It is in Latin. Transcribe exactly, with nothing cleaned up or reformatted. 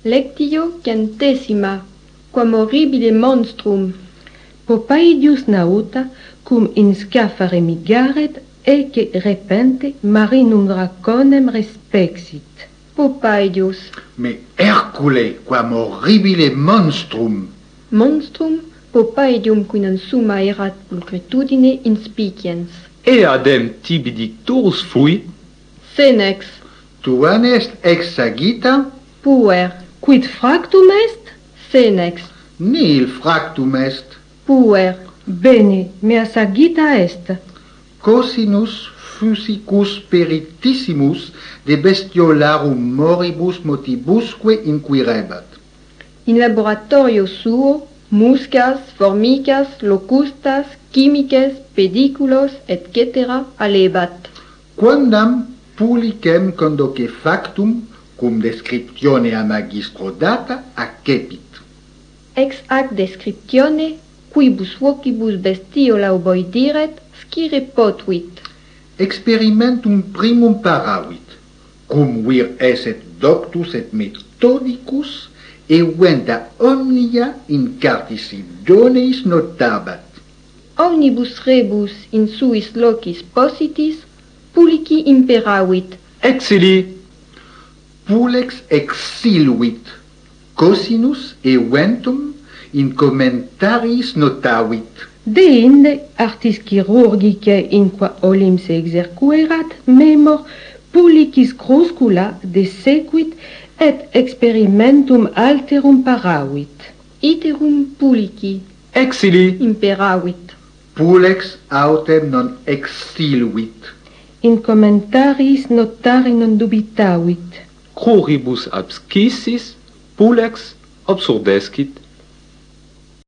Lectio centesima, quam horribile monstrum. Popaidius nauta, cum in scapha migaret, ecce repente marinum draconem respexit. Popaidius. Me Hercule, quam horribile monstrum. Monstrum, Popaidium quinam summa erat pulcritudine inspiciens. Eadem tibi dictorus fui? Senex. Tuan est exagita? Puer. Quid fractum est? Senex. Nihil fractum est. Puer. Bene, mea sagita est. Cosinus fusicus peritissimus de bestiolarum moribus motibusque inquirebat. In laboratorio suo, muscas, formicas, locustas, chimices, pediculos, et cetera allebat. Quandam pulicem condoque factum, cum descriptione a magistro data, accepit. Ex ac descriptione, quibus vocibus bestiola oboidiret, scire potuit. Experimentum primum paravit, cum vir esset doctus et methodicus, eventa omnia in cartisidoneis notabat. Omnibus rebus in suis locis positis, pulici imperavit. Exili. Pulex exiluit, cosinus eventum in commentariis notavit. Deinde artis chirurgicae in qua olim se exercuerat memor pulicis cruscula desequit et experimentum alterum paravit. Iterum pulici Exili. imperavit. Pulex autem non exiluit. In commentaris notari non dubitavit. Cruribus abscissis, pulex obsurdescit